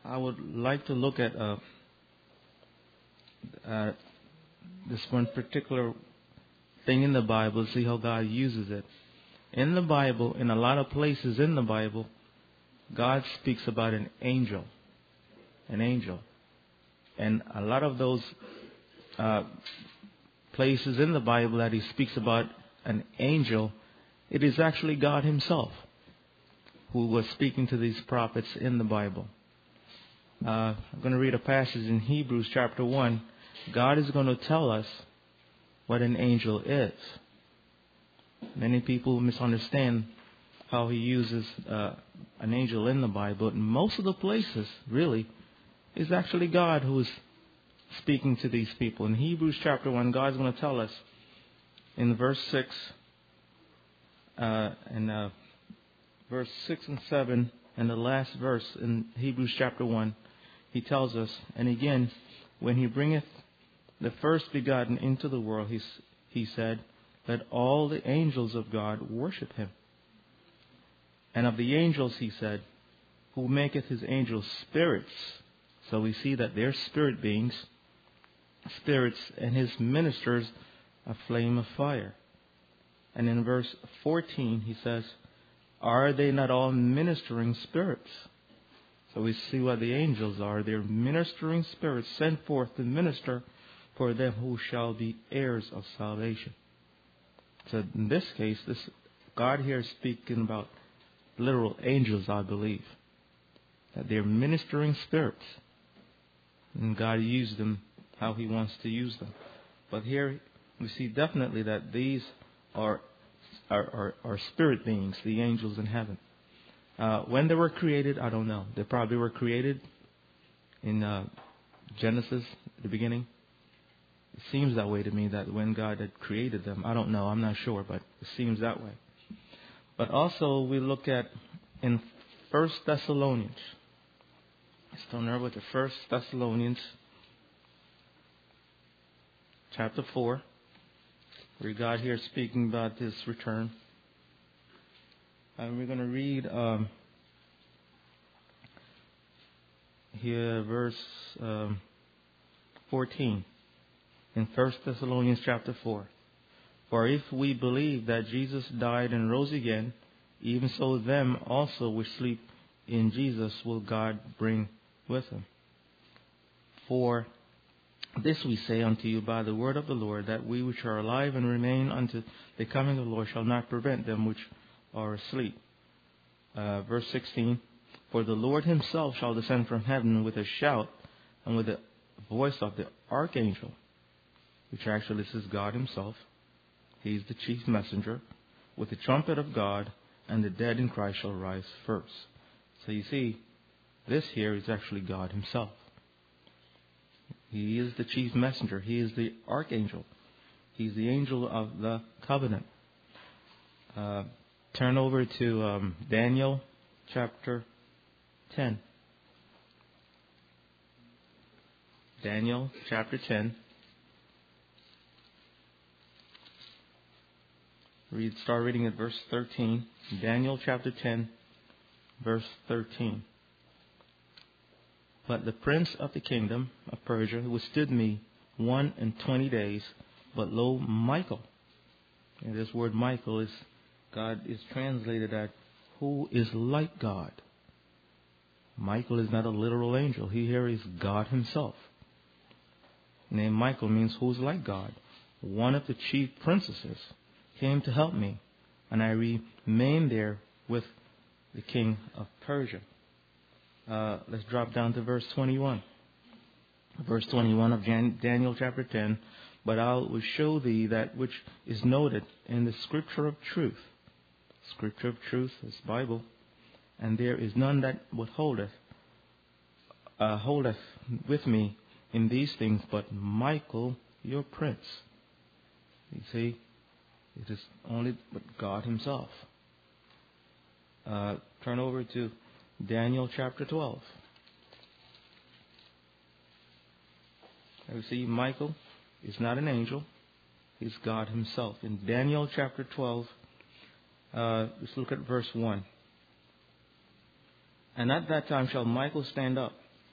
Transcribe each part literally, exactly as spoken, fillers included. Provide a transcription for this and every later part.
I would like to look at uh, uh, this one particular thing in the Bible, see how God uses it. In the Bible, in a lot of places in the Bible, God speaks about an angel. An angel. And a lot of those uh, places in the Bible that He speaks about an angel, it is actually God Himself who was speaking to these prophets in the Bible. Uh, I'm going to read a passage in Hebrews chapter one. God is going to tell us what an angel is. Many people misunderstand how He uses uh, an angel in the Bible. In most of the places, really, it's actually God who is speaking to these people. In Hebrews chapter one, God's going to tell us in verse six, uh, and uh, verse six and seven, and the last verse in Hebrews chapter one, He tells us, and again, when He bringeth the first begotten into the world, He, he said, let all the angels of God worship Him. And of the angels, He said, who maketh His angels spirits. So we see that they're spirit beings, spirits, and His ministers a flame of fire. And in verse fourteen, He says, are they not all ministering spirits? So we see what the angels are. They're ministering spirits sent forth to minister for them who shall be heirs of salvation. So in this case, this God here is speaking about literal angels, I believe. That they're ministering spirits. And God used them how He wants to use them. But here we see definitely that these are are, are, are spirit beings, the angels in heaven. Uh, when they were created, I don't know. They probably were created in uh, Genesis, at the beginning. It seems that way to me, that when God had created them. I don't know. I'm not sure, but it seems that way. But also we look at in First Thessalonians. Let's turn over to First Thessalonians chapter four, where God here is speaking about this return. And we're going to read um, here verse um, fourteen in First Thessalonians chapter four. For if we believe that Jesus died and rose again, even so them also which sleep in Jesus will God bring with Him. For this we say unto you by the word of the Lord, that we which are alive and remain unto the coming of the Lord shall not prevent them which are asleep. Uh, verse sixteen. For the Lord Himself shall descend from heaven with a shout, and with the voice of the archangel, which actually this is God Himself. He is the chief messenger, with the trumpet of God, and the dead in Christ shall rise first. So you see, this here is actually God Himself. He is the chief messenger. He is the archangel. He's the angel of the covenant. Uh, turn over to um, Daniel chapter ten. Daniel chapter ten. Read, start reading at verse thirteen. Daniel chapter ten, verse thirteen. But the prince of the kingdom of Persia withstood me one and twenty days. But lo, Michael. And this word Michael is, God is translated as who is like God. Michael is not a literal angel. He here is God Himself. The name Michael means who is like God. One of the chief princesses came to help me, and I remained there with the king of Persia. Uh, let's drop down to verse twenty-one. Verse twenty-one of Jan- Daniel chapter ten. But I will show thee that which is noted in the scripture of truth. Scripture of truth is Bible. And there is none that withholdeth, uh, holdeth with me in these things, but Michael, your prince. You see, it is only but God Himself. Uh, turn over to Daniel chapter twelve. You see, Michael is not an angel. He's God Himself. In Daniel chapter twelve, uh, let's look at verse one. And at that time shall Michael stand up,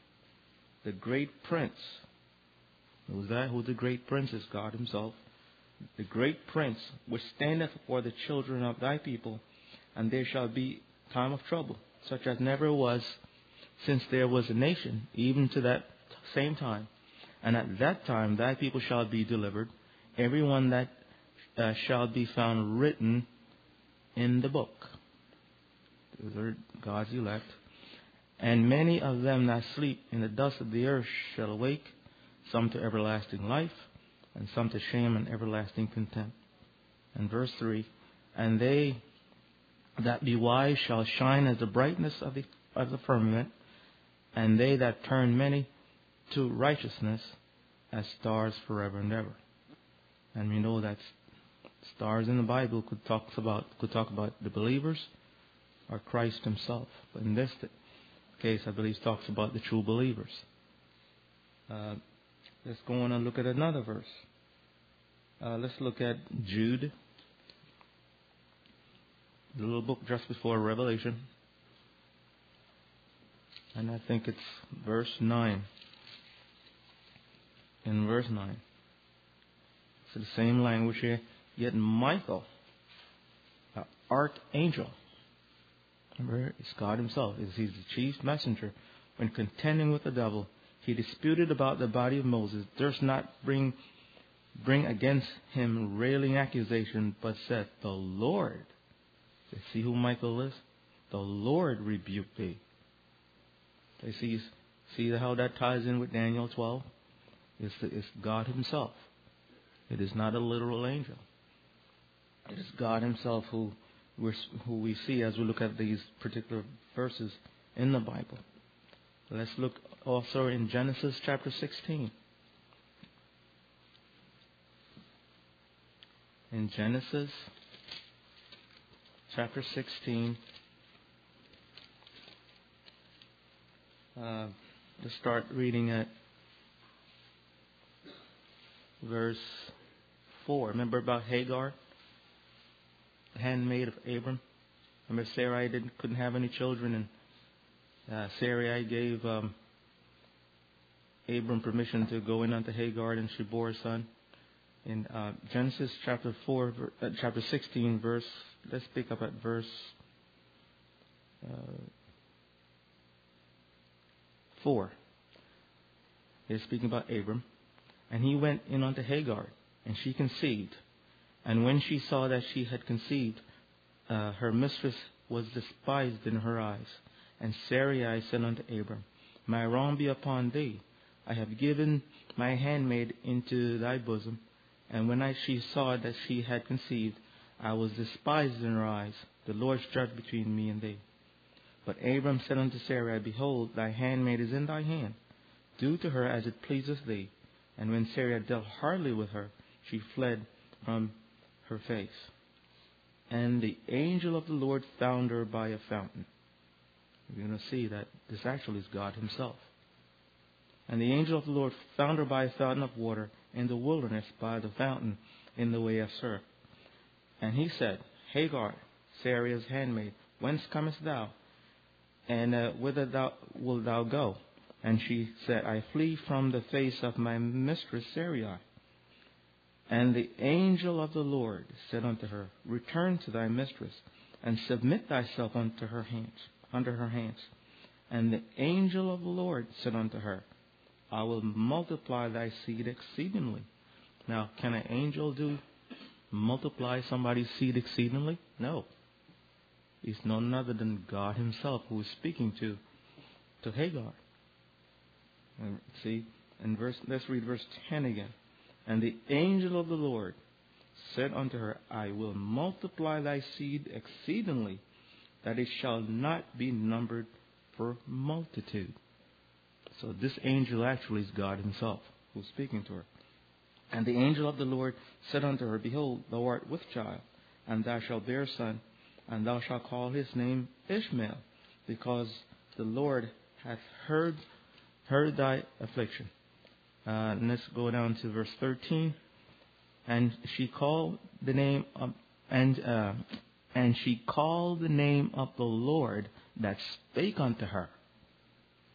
the great prince. Who's that? Who the great prince is? God himself. The great prince which standeth for the children of thy people, and there shall be time of trouble, such as never was since there was a nation, even to that same time. And at that time thy people shall be delivered, every one that uh, shall be found written in the book. Those are God's elect. And many of them that sleep in the dust of the earth shall awake, some to everlasting life, and some to shame and everlasting contempt. And verse three, and they that be wise shall shine as the brightness of the, of the firmament, and they that turn many to righteousness as stars forever and ever. And we know that stars in the Bible could talk about could talk about the believers or Christ himself. But in this case, I believe it talks about the true believers. Uh, let's go on and look at another verse. Uh, let's look at Jude, the little book just before Revelation. And I think it's verse nine. In verse nine. It's the same language here. Yet Michael, the archangel, remember, it's God himself. He's the chief messenger. When contending with the devil, he disputed about the body of Moses, durst not bring bring against him railing accusation, but said, the Lord. You see who Michael is? The Lord rebuked thee. You see, see how that ties in with Daniel twelve? It's, the, it's God himself. It is not a literal angel. It is God himself who we're, who we see as we look at these particular verses in the Bible. Let's look also in Genesis chapter sixteen. In Genesis chapter sixteen, uh, let's start reading at verse four. Remember about Hagar, the handmaid of Abram? Remember Sarai didn't, couldn't have any children, and uh, Sarai gave um, Abram permission to go in unto Hagar, and she bore a son. In uh, Genesis chapter four, uh, chapter sixteen, verse. Let's pick up at verse uh, four. He's speaking about Abram. And he went in unto Hagar, and she conceived. And when she saw that she had conceived, uh, her mistress was despised in her eyes. And Sarai said unto Abram, my wrong be upon thee. I have given my handmaid into thy bosom. And when I, she saw that she had conceived, I was despised in her eyes. The Lord judged between me and thee. But Abram said unto Sarai, behold, thy handmaid is in thy hand. Do to her as it pleaseth thee. And when Sarai dealt hardly with her, she fled from her face. And the angel of the Lord found her by a fountain. You're going to see that this actually is God himself. And the angel of the Lord found her by a fountain of water in the wilderness by the fountain in the way of Shur. And he said, Hagar, Sarai's handmaid, whence comest thou? And uh, whither thou wilt thou go? And she said, I flee from the face of my mistress Sarai. And the angel of the Lord said unto her, return to thy mistress, and submit thyself unto her hands, under her hands. And the angel of the Lord said unto her, I will multiply thy seed exceedingly. Now, can an angel do multiply somebody's seed exceedingly? No. He's none other than God himself who is speaking to, to Hagar. And see, in verse, let's read verse ten again. And the angel of the Lord said unto her, I will multiply thy seed exceedingly, that it shall not be numbered for multitude. So this angel actually is God himself who is speaking to her. And the angel of the Lord said unto her, behold, thou art with child, and thou shalt bear a son, and thou shalt call his name Ishmael, because the Lord hath heard heard thy affliction. Uh, and let's go down to verse thirteen. And she called the name of and uh, and she called the name of the Lord that spake unto her.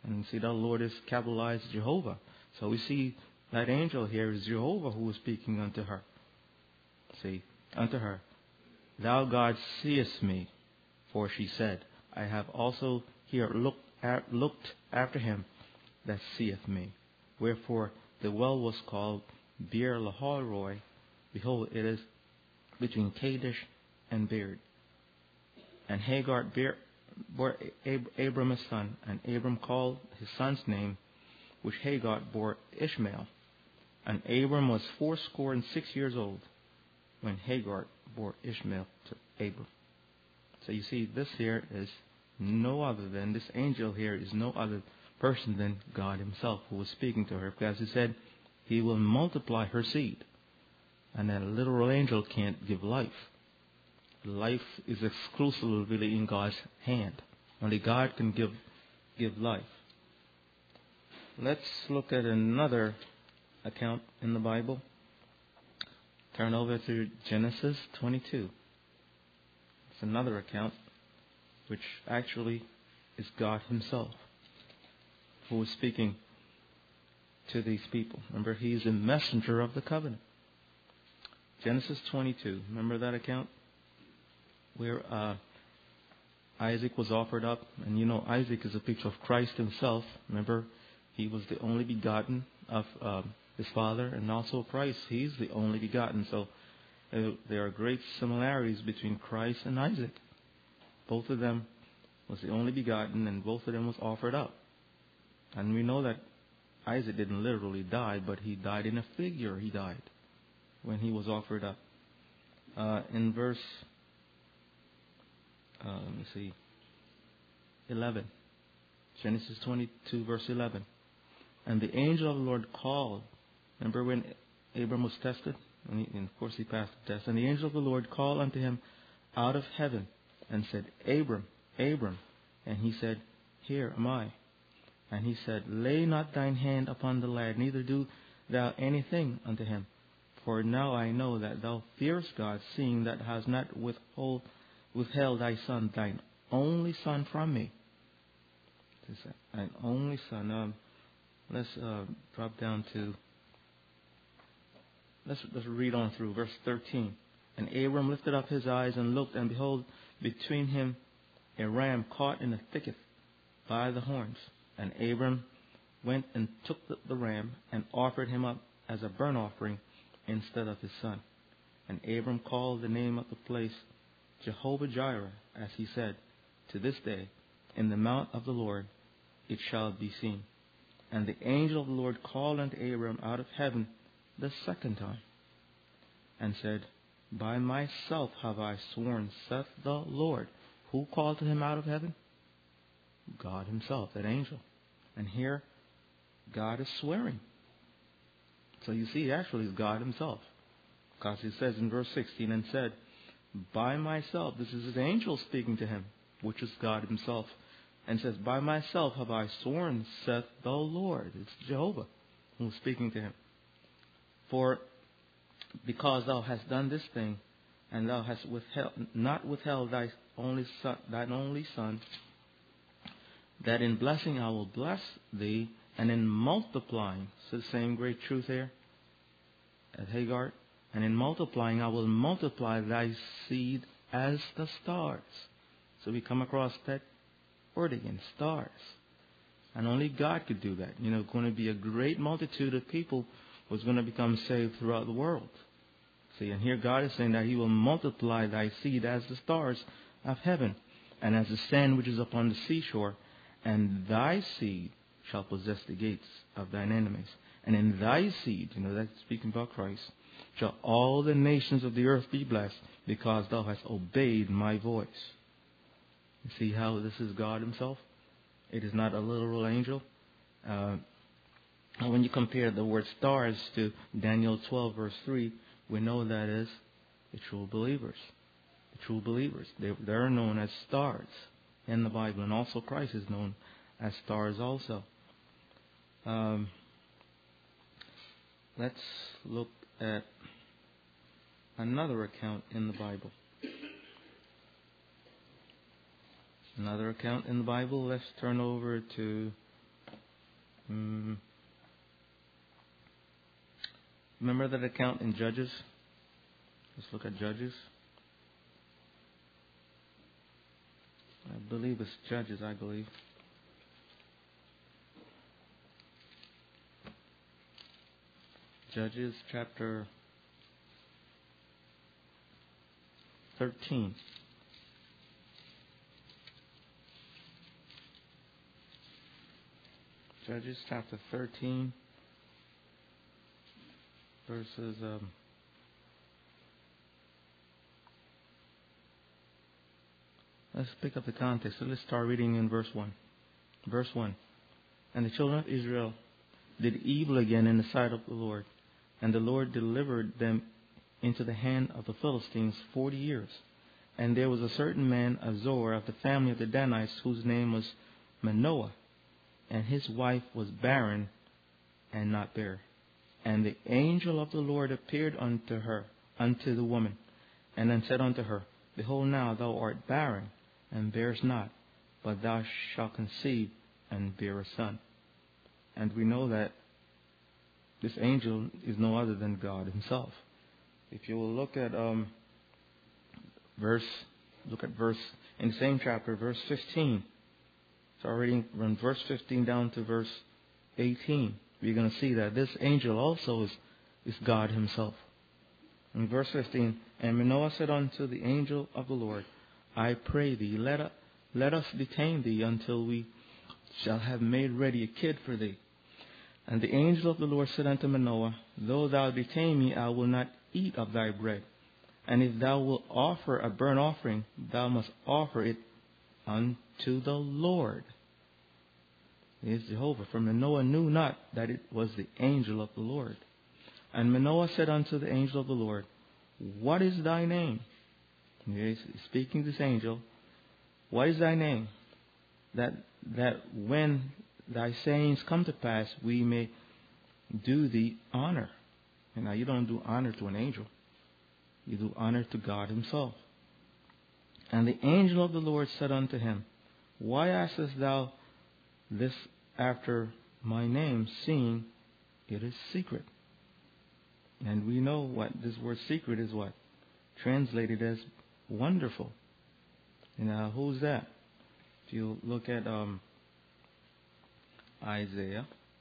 And see, the Lord is capitalized Jehovah. So we see that angel here is Jehovah who was speaking unto her. See, unto her, Thou God seest me, for she said, I have also here looked, at, looked after him that seeth me. Wherefore the well was called Beer Lahai. Behold, it is between Kadesh and Bered. And Hagar bare, bore Ab- Abram a son, and Abram called his son's name, which Hagar bore Ishmael. And Abram was fourscore and six years old when Hagar bore Ishmael to Abram. So you see, this here is no other than, this angel here is no other person than God himself who was speaking to her. Because he said, he will multiply her seed. And that literal angel can't give life. Life is exclusively really in God's hand. Only God can give give life. Let's look at another account in the Bible. Turn over to Genesis twenty-two. It's another account which actually is God himself who is speaking to these people. Remember, he is a messenger of the covenant. Genesis twenty-two. Remember that account? Where uh, Isaac was offered up. And you know, Isaac is a picture of Christ himself. Remember, he was the only begotten of uh, his father, and also Christ. He's the only begotten. So uh, there are great similarities between Christ and Isaac. Both of them was the only begotten, and both of them was offered up. And we know that Isaac didn't literally die, but he died in a figure. He died when he was offered up. Uh, in verse, uh, let me see, eleven. Genesis twenty-two, verse eleven. And the angel of the Lord called. Remember when Abram was tested? And, he, and of course he passed the test. And the angel of the Lord called unto him out of heaven and said, Abram, Abram. And he said, Here am I. And he said, Lay not thine hand upon the lad, neither do thou anything unto him. For now I know that thou fearest God, seeing that thou hast not withhold, withheld thy son, thine only son, from me. Thine only son. Um, let's uh, drop down to, let's, let's read on through verse thirteen. And Abram lifted up his eyes and looked, and behold, between him a ram caught in a thicket by the horns. And Abram went and took the, the ram and offered him up as a burnt offering instead of his son. And Abram called the name of the place Jehovah Jireh, as he said, To this day, in the mount of the Lord it shall be seen. And the angel of the Lord called unto Abram out of heaven the second time, and said, By myself have I sworn, saith the Lord. Who called to him out of heaven? God himself, that angel. And here, God is swearing. So you see, actually, it's God himself. Because he says in verse sixteen, and said, By myself, this is his angel speaking to him, which is God himself, and says, By myself have I sworn, saith the Lord. It's Jehovah who is speaking to him. For because thou hast done this thing, and thou hast withheld, not withheld thy only son, thine only son, that in blessing I will bless thee, and in multiplying, so the same great truth here at Hagar, and in multiplying I will multiply thy seed as the stars. So we come across that word again, stars. And only God could do that. You know, going to be a great multitude of people was going to become saved throughout the world. See, and here God is saying that he will multiply thy seed as the stars of heaven, and as the sand which is upon the seashore, and thy seed shall possess the gates of thine enemies. And in thy seed, you know, that's speaking about Christ, shall all the nations of the earth be blessed, because thou hast obeyed my voice. You see how this is God himself? It is not a literal angel. Uh, when you compare the word stars to Daniel twelve, verse three, we know that is the true believers. The true believers. They, they're known as stars in the Bible, and also Christ is known as stars also. Um, let's look at another account in the Bible. Another account in the Bible. Let's turn over to Mm. Remember that account in Judges? Let's look at Judges. I believe it's Judges, I believe. Judges chapter thirteen. Judges chapter thirteen, verses um, let's pick up the context. So let's start reading in verse one. Verse one. And the children of Israel did evil again in the sight of the Lord, and the Lord delivered them into the hand of the Philistines forty years. And there was a certain man, Azor, of the family of the Danites, whose name was Manoah, and his wife was barren and not bare. And the angel of the Lord appeared unto her, unto the woman, and then said unto her, Behold, now thou art barren, and bearest not, but thou shalt conceive and bear a son. And we know that this angel is no other than God Himself. If you will look at um, verse, look at verse in the same chapter, verse fifteen. So reading from verse fifteen down to verse eighteen, we're going to see that this angel also is is God Himself. In verse fifteen, and Manoah said unto the angel of the Lord, I pray thee, let us, let us detain thee until we shall have made ready a kid for thee. And the angel of the Lord said unto Manoah, Though thou detain me, I will not eat of thy bread. And if thou wilt offer a burnt offering, thou must offer it unto the Lord. It is Jehovah. For Manoah knew not that it was the angel of the Lord. And Manoah said unto the angel of the Lord, What is thy name? He is speaking to this angel. What is thy name? That that when thy sayings come to pass, we may do thee honor. And now you don't do honor to an angel. You do honor to God Himself. And the angel of the Lord said unto him, Why askest thou this after my name, seeing it is secret? And we know what this word secret is what? Translated as wonderful. Now, who's that? If you look at um, Isaiah,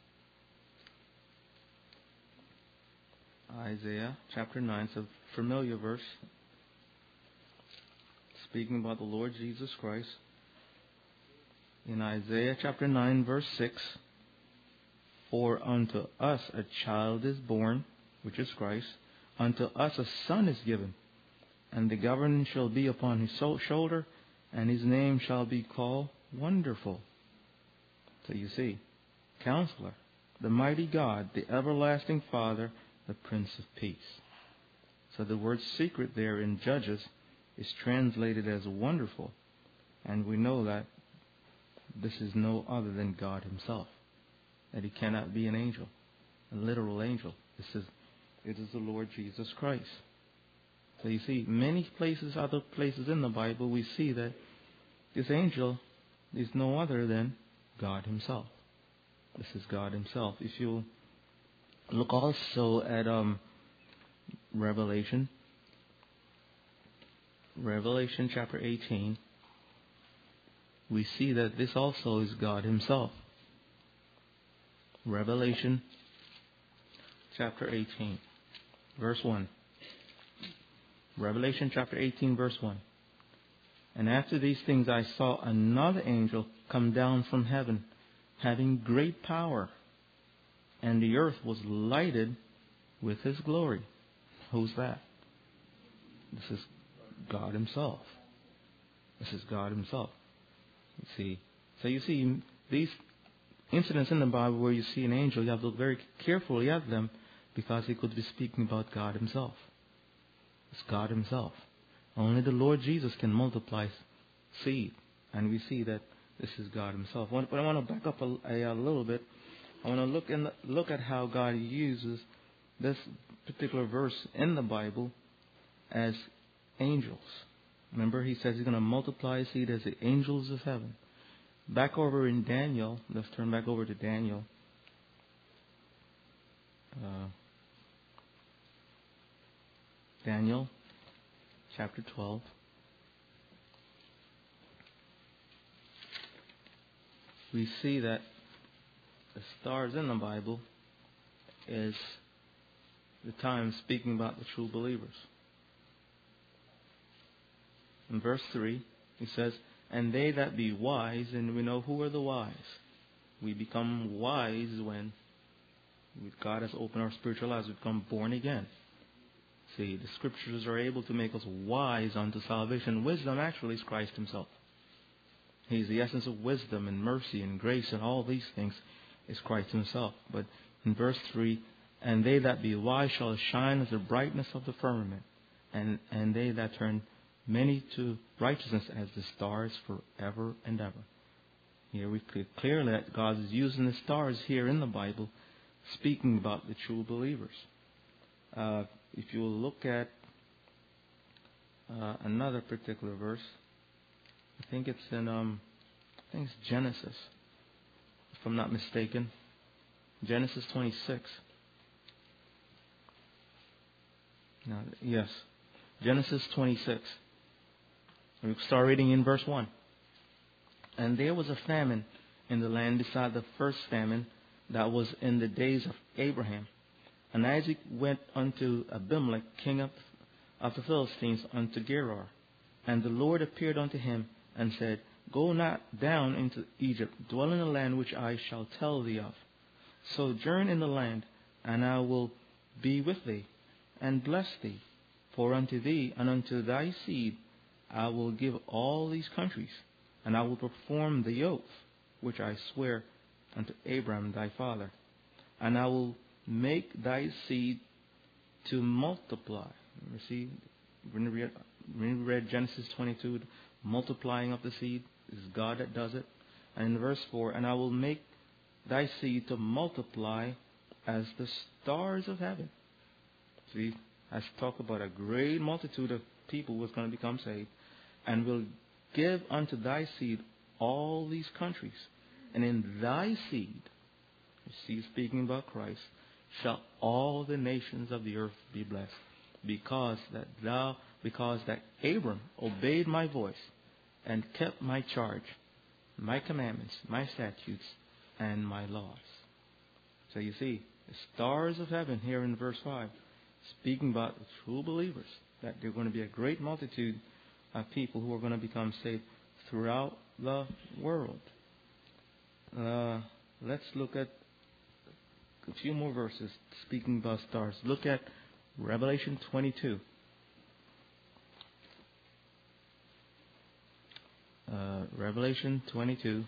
Isaiah chapter nine, it's a familiar verse, speaking about the Lord Jesus Christ. In Isaiah chapter nine, verse six, For unto us a child is born, which is Christ, unto us a son is given, and the government shall be upon his shoulder, and his name shall be called Wonderful. So you see, Counselor, the mighty God, the everlasting Father, the Prince of Peace. So the word secret there in Judges is translated as wonderful. And we know that this is no other than God Himself. That He cannot be an angel, a literal angel. This is, it is the Lord Jesus Christ. So you see, many places, other places in the Bible, we see that this angel is no other than God Himself. This is God Himself. If you look also at um, Revelation, Revelation chapter eighteen, we see that this also is God Himself. Revelation chapter eighteen, verse one. Revelation chapter eighteen, verse one. And after these things I saw another angel come down from heaven, having great power, and the earth was lighted with his glory. Who's that? This is God Himself. This is God Himself. You see, so you see these incidents in the Bible where you see an angel, you have to look very carefully at them, because he could be speaking about God Himself. It's God Himself. Only the Lord Jesus can multiply seed, and we see that this is God Himself. But I want to back up a, a, a little bit. I want to look in the, look at how God uses this particular verse in the Bible as angels. Remember, He says He's going to multiply His seed as the angels of heaven. Back over in Daniel, let's turn back over to Daniel uh, Daniel chapter twelve. We see that the stars in the Bible is the time speaking about the true believers. In verse three, he says, "And they that be wise," and we know who are the wise. We become wise when God has opened our spiritual eyes. We become born again. See, the Scriptures are able to make us wise unto salvation. Wisdom actually is Christ Himself. He's the essence of wisdom and mercy and grace, and all these things is Christ Himself. But in verse three, "And they that be wise shall shine as the brightness of the firmament, and, and they that turn many to righteousness as the stars forever and ever." Here we see clearly that God is using the stars here in the Bible, speaking about the true believers. Uh, if you look at uh, another particular verse, I think it's in um, I think it's Genesis, if I'm not mistaken, Genesis twenty-six. Now, yes, Genesis twenty-six. We start reading in verse one. "And there was a famine in the land beside the first famine that was in the days of Abraham. And Isaac went unto Abimelech, king of, of the Philistines, unto Gerar. And the Lord appeared unto him and said, Go not down into Egypt, dwell in the land which I shall tell thee of. Sojourn in the land, and I will be with thee, and bless thee. For unto thee and unto thy seed I will give all these countries, and I will perform the oath which I swear unto Abraham thy father. And I will make thy seed to multiply." You see, when we read, when we read Genesis twenty-two, the multiplying of the seed, it is God that does it. And in verse four, "And I will make thy seed to multiply as the stars of heaven." See, I talk about a great multitude of people who is going to become saved. "And will give unto thy seed all these countries, and in thy seed," you see, speaking about Christ, "shall all the nations of the earth be blessed, because that thou, because that Abram obeyed my voice, and kept my charge, my commandments, my statutes, and my laws." So you see, the stars of heaven here in verse five, speaking about the true believers, that they're going to be a great multitude of people who are going to become saved throughout the world. Uh, let's look at a few more verses speaking about stars. Look at Revelation twenty-two. Uh, Revelation twenty-two.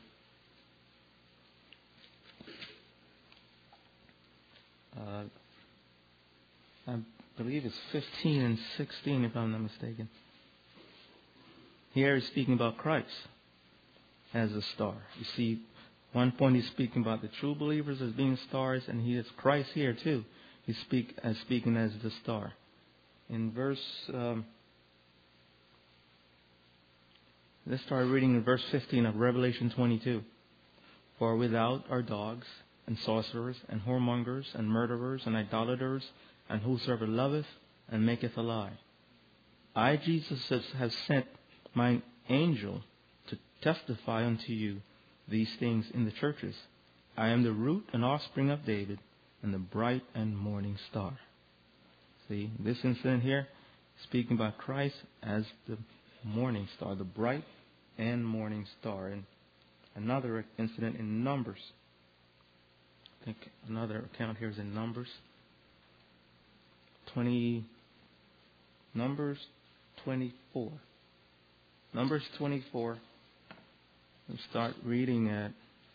Uh, I believe it's fifteen and sixteen, if I'm not mistaken. Here he's speaking about Christ as a star. You see, one point he's speaking about the true believers as being stars, and he is Christ here too. He's speak as speaking as the star. In verse, um, let's start reading in verse fifteen of Revelation twenty-two. "For without are dogs, and sorcerers, and whoremongers, and murderers, and idolaters, and whosoever loveth and maketh a lie. I, Jesus, have sent mine angel to testify unto you these things in the churches. I am the root and offspring of David, and the bright and morning star." See, this incident here, speaking about Christ as the morning star, the bright and morning star. And another incident in Numbers. I think another account here is in Numbers. Twenty Numbers twenty-four. Numbers twenty-four. Let's start reading at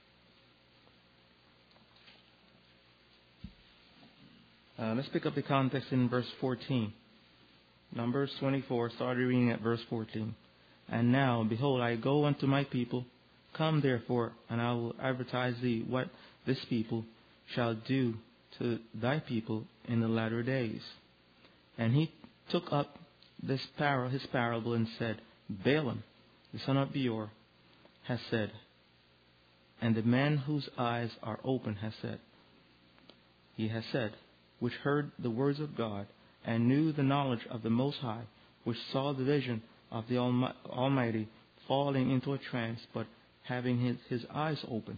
uh, let's pick up the context in verse fourteen. Numbers twenty-four, start reading at verse fourteen. "And now, behold, I go unto my people. Come therefore, and I will advertise thee what this people shall do to thy people in the latter days." And he took up this par- his parable and said, "Balaam, the son of Beor, has said, and the man whose eyes are open has said, he has said, which heard the words of God, and knew the knowledge of the Most High, which saw the vision of the Almighty, falling into a trance, but having his, his eyes open.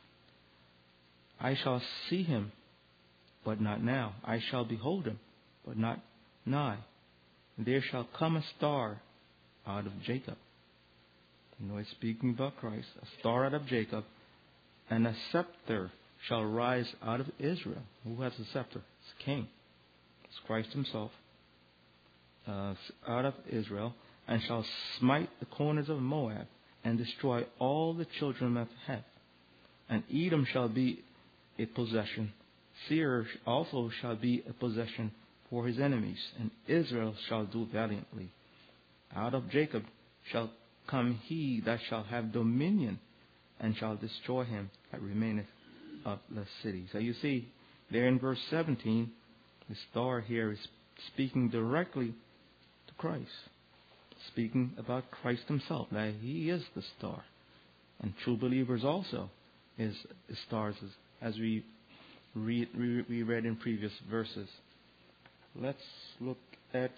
I shall see him, but not now. I shall behold him, but not nigh. There shall come a star out of Jacob. You know, it's speaking about Christ, a star out of Jacob, and a scepter shall rise out of Israel. Who has a scepter? It's King. It's Christ himself. Uh, out of Israel, and shall smite the corners of Moab, and destroy all the children of Heth. And Edom shall be a possession. Seir also shall be a possession for his enemies, and Israel shall do valiantly. Out of Jacob shall come he that shall have dominion, and shall destroy him that remaineth of the city. So you see, there in verse seventeen, the star here is speaking directly to Christ, speaking about Christ himself, that he is the star. And true believers also is the stars, as, as we, read, we, we read in previous verses. Let's look at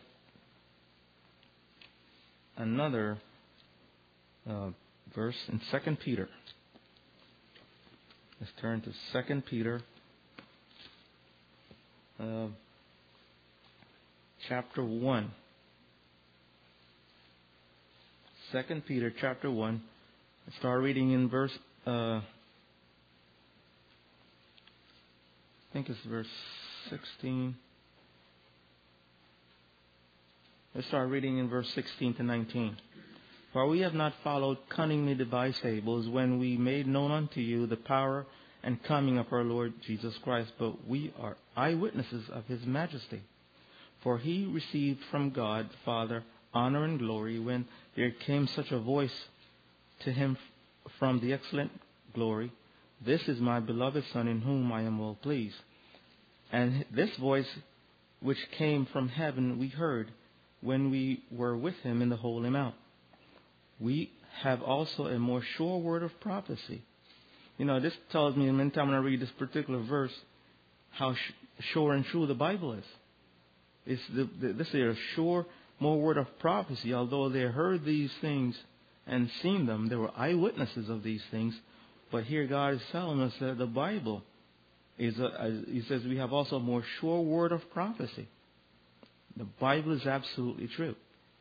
another uh, verse in Second Peter. Let's turn to Second Peter uh, chapter one. Second Peter chapter one. Let's start reading in verse. Uh, I think it's verse sixteen. Let's start reading in verse sixteen to nineteen. For we have not followed cunningly devised fables when we made known unto you the power and coming of our Lord Jesus Christ, but we are eyewitnesses of his majesty. For he received from God the Father honor and glory when there came such a voice to him from the excellent glory, This is my beloved Son in whom I am well pleased. And this voice which came from heaven we heard when we were with him in the Holy Mount. We have also a more sure word of prophecy. You know, this tells me, many times when I read this particular verse, how sh- sure and true the Bible is. It's the, the, this is a sure, more word of prophecy. Although they heard these things and seen them, they were eyewitnesses of these things. But here God is telling us that the Bible is, a, he says, we have also a more sure word of prophecy. The Bible is absolutely true.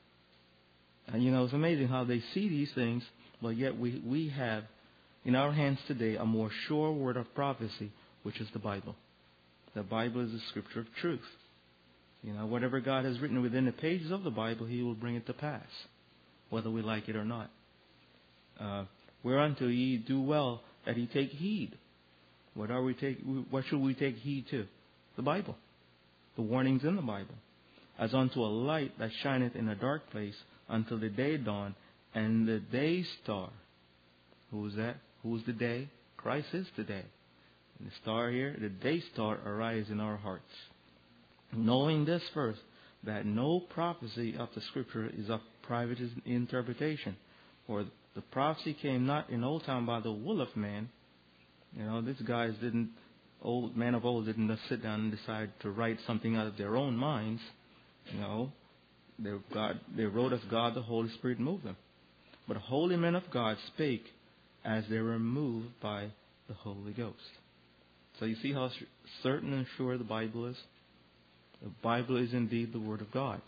And you know, it's amazing how they see these things, but yet we, we have in our hands today a more sure word of prophecy, which is the Bible. The Bible is the scripture of truth. You know, whatever God has written within the pages of the Bible, he will bring it to pass, whether we like it or not. Uh, whereunto ye do well that ye take heed. What are we take? What should we take heed to? The Bible. The warnings in the Bible. As unto a light that shineth in a dark place until the day dawn, and the day star. Who is that? Who is the day? Christ is the day. And the star here, the day star, arise in our hearts. Knowing this first, that no prophecy of the Scripture is of private interpretation. For the prophecy came not in old time by the will of man. You know, these guys didn't, old men of old didn't just sit down and decide to write something out of their own minds. You know, they, God, they wrote as God, the Holy Spirit moved them. But holy men of God spake as they were moved by the Holy Ghost. So you see how certain and sure the Bible is? The Bible is indeed the Word of God.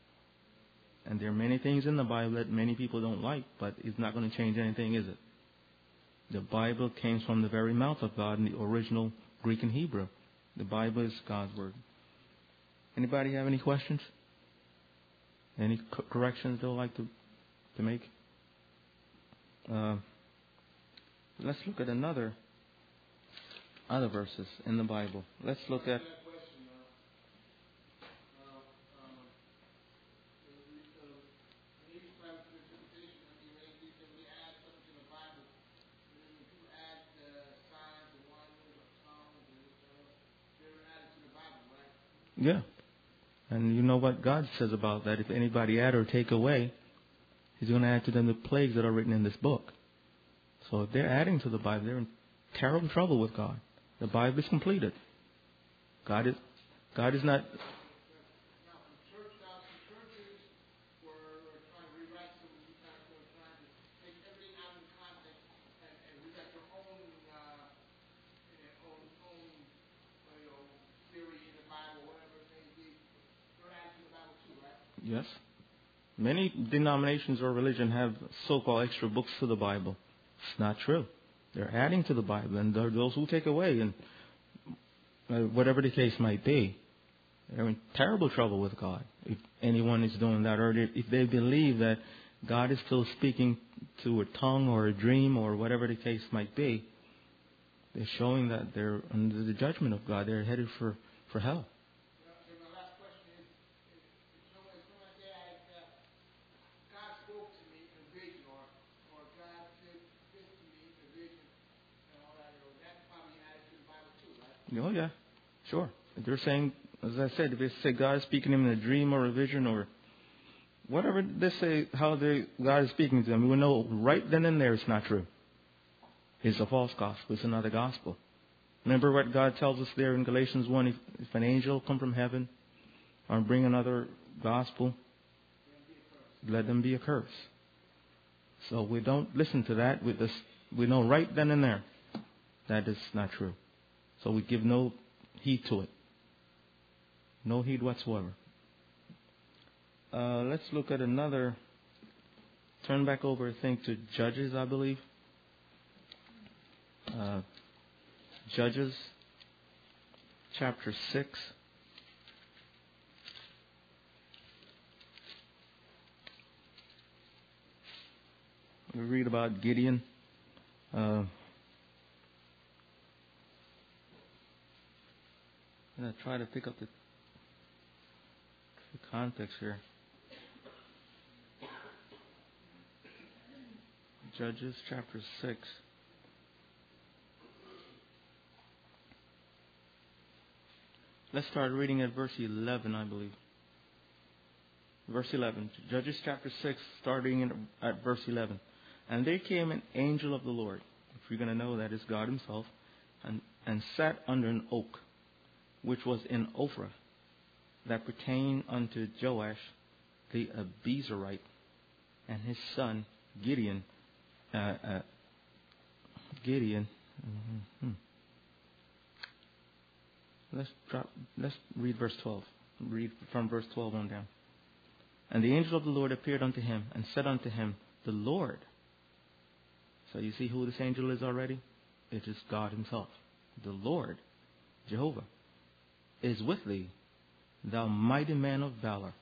And there are many things in the Bible that many people don't like, but it's not going to change anything, is it? The Bible came from the very mouth of God in the original Greek and Hebrew. The Bible is God's Word. Anybody have any questions? Any co- corrections they would like to, to make? Uh, let's look at another other verses in the Bible. Let's look at. Yeah. And you know what God says about that. If anybody add or take away, he's going to add to them the plagues that are written in this book. So if they're adding to the Bible, they're in terrible trouble with God. The Bible is completed. God is, God is not. Yes. Many denominations or religion have so-called extra books to the Bible. It's not true. They're adding to the Bible, and there are those who take away, and uh, whatever the case might be, they're in terrible trouble with God if anyone is doing that, or if they believe that God is still speaking to a tongue or a dream or whatever the case might be. They're showing that they're under the judgment of God. They're headed for, for hell. Oh, yeah, sure. If they're saying, as I said, if they say God is speaking to them in a dream or a vision or whatever they say, how they, God is speaking to them, we know right then and there it's not true. It's a false gospel. It's another gospel. Remember what God tells us there in Galatians one, if, if an angel come from heaven or bring another gospel, let them be accursed. So we don't listen to that. We, just, we know right then and there that is not true. So we give no heed to it. No heed whatsoever. Uh, let's look at another. Turn back over, I think, to Judges, I believe. Uh, Judges, chapter six. We read about Gideon. Uh, I'm going to try to pick up the, the context here. Judges chapter six. Let's start reading at verse eleven, I believe. Verse eleven. Judges chapter six, starting in, at verse eleven. And there came an angel of the Lord, if you're going to know that is God himself, and, and sat under an oak, which was in Ophrah, that pertained unto Joash the Abiezrite, and his son Gideon. Uh, uh, Gideon. Mm-hmm. Let's drop. Let's read verse twelve. Read from verse twelve on down. And the angel of the Lord appeared unto him, and said unto him, the Lord. So you see who this angel is already? It is God himself. The Lord, Jehovah, is with thee, thou mighty man of valor.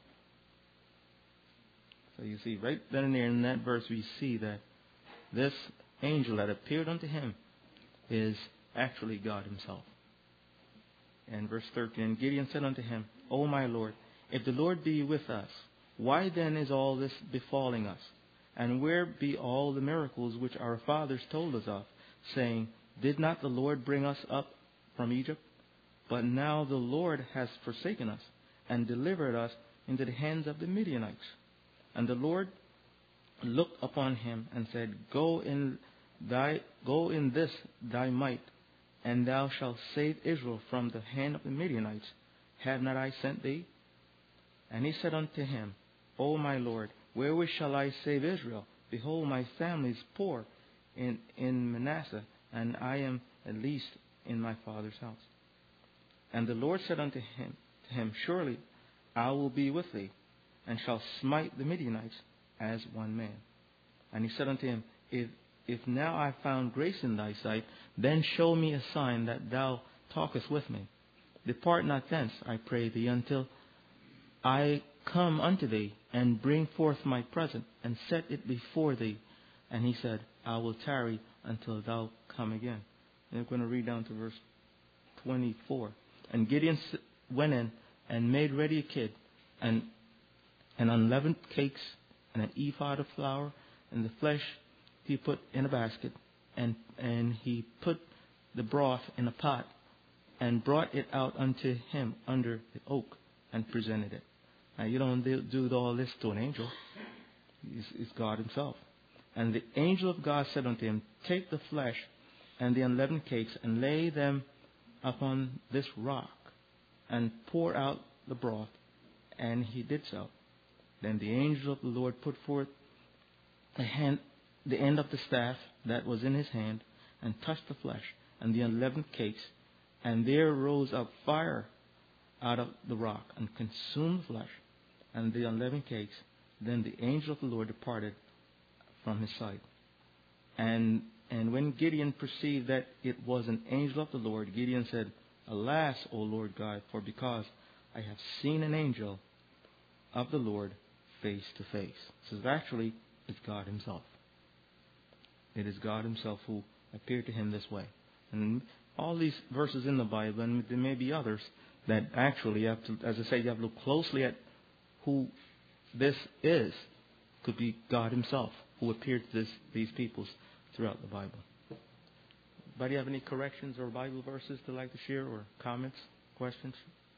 So you see, right then and there in that verse, we see that this angel that appeared unto him is actually God himself. And verse thirteen, Gideon said unto him, O my Lord, if the Lord be with us, why then is all this befalling us? And where be all the miracles which our fathers told us of, saying, did not the Lord bring us up from Egypt? But now the Lord has forsaken us, and delivered us into the hands of the Midianites. And the Lord looked upon him, and said, Go in thy go in this thy might, and thou shalt save Israel from the hand of the Midianites. Have not I sent thee? And he said unto him, O my Lord, wherewith shall I save Israel? Behold, my family is poor in, in Manasseh, and I am at least in my father's house. And the Lord said unto him, to him, Surely I will be with thee, and shall smite the Midianites as one man. And he said unto him, If if now I found grace in thy sight, then show me a sign that thou talkest with me. Depart not thence, I pray thee, until I come unto thee, and bring forth my present, and set it before thee. And he said, I will tarry until thou come again. And I'm going to read down to verse twenty-four. And Gideon went in and made ready a kid, and, and unleavened cakes, and an ephah of flour, and the flesh he put in a basket, and and he put the broth in a pot, and brought it out unto him under the oak, and presented it. Now you don't do, do all this to an angel. It's, it's God himself. And the angel of God said unto him, Take the flesh and the unleavened cakes, and lay them upon this rock, and pour out the broth. And he did so. Then the angel of the Lord put forth the, hand, the end of the staff that was in his hand, and touched the flesh and the unleavened cakes. And there rose up fire out of the rock, and consumed the flesh and the unleavened cakes. Then the angel of the Lord departed from his sight. And and when Gideon perceived that it was an angel of the Lord, Gideon said, Alas, O Lord God, for because I have seen an angel of the Lord face to face. So actually, it's God himself. It is God himself who appeared to him this way. And all these verses in the Bible, and there may be others, that actually, you have to, as I say, you have to look closely at who this is. Could be God himself who appeared to this, these peoples throughout the Bible. Anybody have any corrections or Bible verses they'd like to share, or comments, questions?